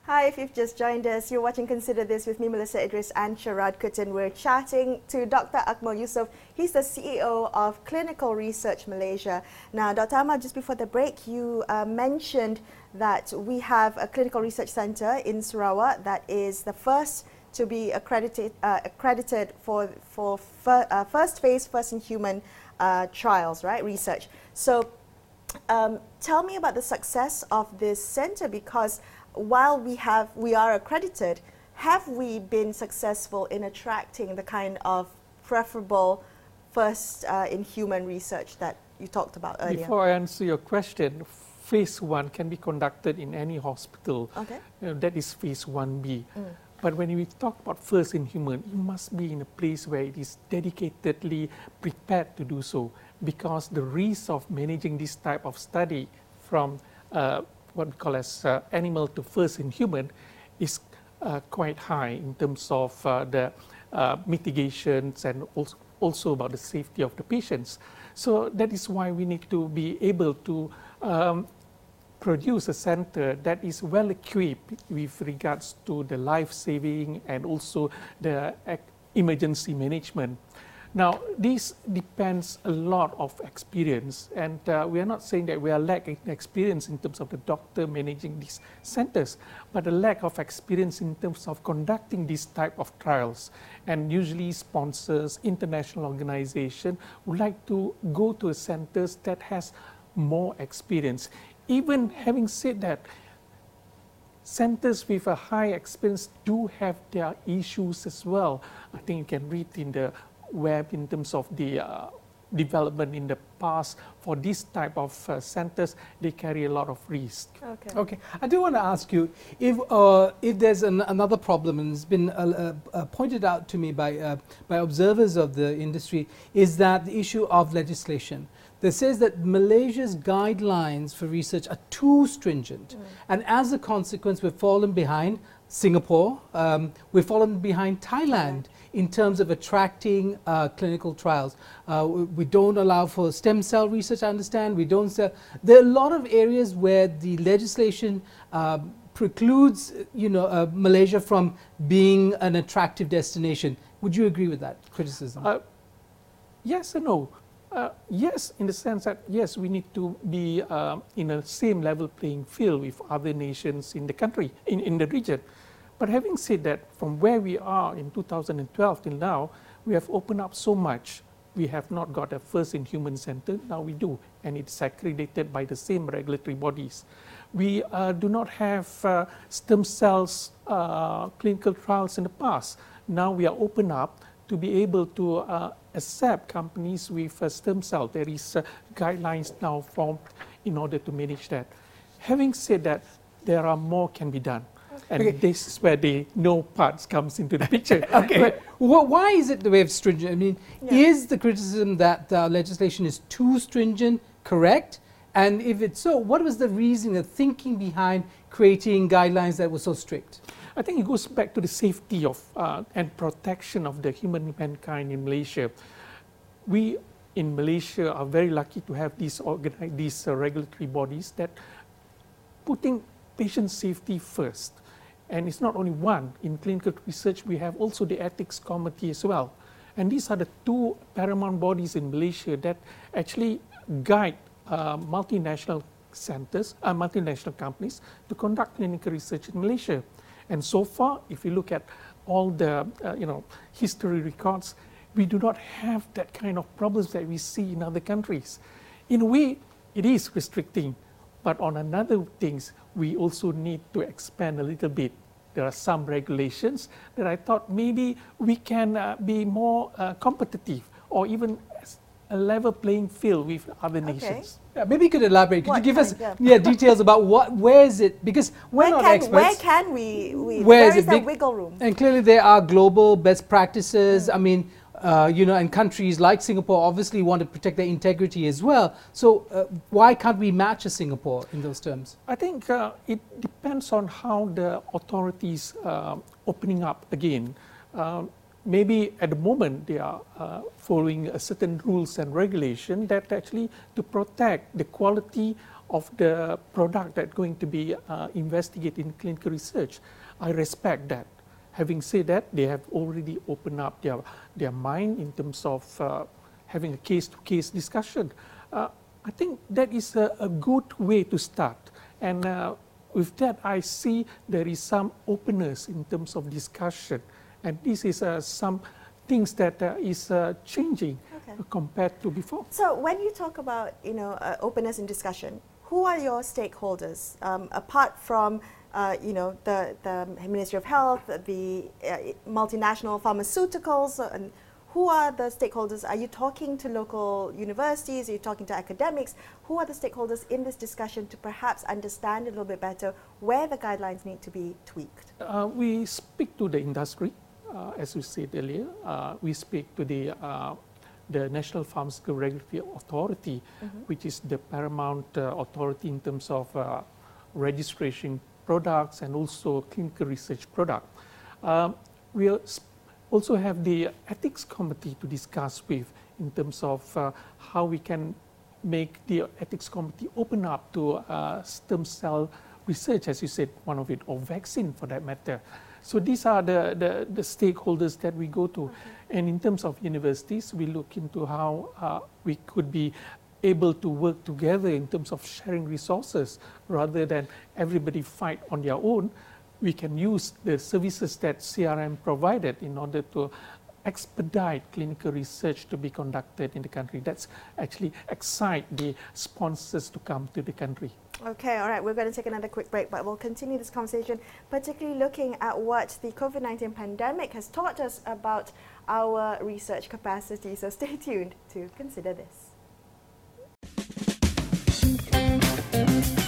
Hi, if you've just joined us, you're watching Consider This with me, Melissa Idris and Sharad Kutin. We're chatting to Dr. Akmal Yusof. He's the CEO of Clinical Research Malaysia. Now, Dr. Akmal, just before the break, you mentioned that we have a clinical research centre in Sarawak that is the first to be accredited for first phase, first in human trials, right? Research. So, tell me about the success of this centre, because while we are accredited, have we been successful in attracting the kind of preferable first in human research that you talked about earlier? Before I answer your question, phase 1 can be conducted in any hospital. Okay. That is phase 1B. But when we talk about first in human, you must be in a place where it is dedicatedly prepared to do so, because the risk of managing this type of study from what we call as animal to first in human is quite high in terms of the mitigations and also about the safety of the patients. So that is why we need to be able to produce a center that is well equipped with regards to the life saving and also the emergency management. Now, this depends a lot of experience, and we are not saying that we are lacking experience in terms of the doctor managing these centers, but a lack of experience in terms of conducting these type of trials. And usually sponsors, international organizations would like to go to centers that has more experience. Even having said that, centers with a high experience do have their issues as well. I think you can read in the web in terms of the development in the past. For this type of centers, they carry a lot of risk. Okay. I do want to ask you if there's another problem, and it's been pointed out to me by observers of the industry, is that the issue of legislation that says that Malaysia's guidelines for research are too stringent, and as a consequence, we've fallen behind Singapore, we've fallen behind Thailand in terms of attracting clinical trials. We don't allow for stem cell research, I understand. We don't sell. There are a lot of areas where the legislation precludes Malaysia from being an attractive destination. Would you agree with that criticism? Yes and no. Yes, in the sense that, yes, we need to be in a same level playing field with other nations in the country, in the region. But having said that, from where we are in 2012 till now, we have opened up so much. We have not got a first in human center, now we do, and it's accredited by the same regulatory bodies. We do not have stem cells clinical trials in the past. Now we are open up to be able to accept companies with stem cell. There is guidelines now formed in order to manage that. Having said that, there are more can be done. And this is where the no parts comes into the picture. Well, why is it the way of stringent? I mean, is the criticism that legislation is too stringent correct? And if it's so, what was the reason, the thinking behind creating guidelines that were so strict? I think it goes back to the safety of and protection of the mankind in Malaysia. We in Malaysia are very lucky to have these regulatory bodies that putting patient safety first. And it's not only one. In clinical research, we have also the ethics committee as well. And these are the two paramount bodies in Malaysia that actually guide multinational centers, multinational companies to conduct clinical research in Malaysia. And so far, if you look at all the history records, we do not have that kind of problems that we see in other countries. In a way, it is restricting. But on another things, we also need to expand a little bit. There are some regulations that I thought maybe we can be more competitive or even a level playing field with other nations. Yeah, maybe you could elaborate. Could you give us details about where is it? Because we're not experts. Where can we where is the wiggle room? And clearly there are global best practices. I mean, and countries like Singapore obviously want to protect their integrity as well. So why can't we match a Singapore in those terms? I think it depends on how the authorities opening up again. Maybe at the moment they are following a certain rules and regulation that actually to protect the quality of the product that's going to be investigated in clinical research. I respect that. Having said that, they have already opened up their mind in terms of having a case-to-case discussion. I think that is a good way to start. And with that, I see there is some openness in terms of discussion. And this is some things that is changing compared to before. So when you talk about, openness in discussion, who are your stakeholders apart from the Ministry of Health, the multinational pharmaceuticals, and who are the stakeholders? Are you talking to local universities? Are you talking to academics? Who are the stakeholders in this discussion to perhaps understand a little bit better where the guidelines need to be tweaked? We speak to the industry, as we said earlier. We speak to the National Pharmaceutical Regulatory Authority, which is the paramount authority in terms of registration products and also clinical research product. We also have the ethics committee to discuss with in terms of how we can make the ethics committee open up to stem cell research, as you said, one of it, or vaccine for that matter. So these are the stakeholders that we go to. And in terms of universities, we look into how we could be able to work together in terms of sharing resources rather than everybody fight on their own. We can use the services that CRM provided in order to expedite clinical research to be conducted in the country. That's actually excite the sponsors to come to the country. Okay, all right, we're going to take another quick break, but we'll continue this conversation, particularly looking at what the COVID-19 pandemic has taught us about our research capacity. So stay tuned to consider this.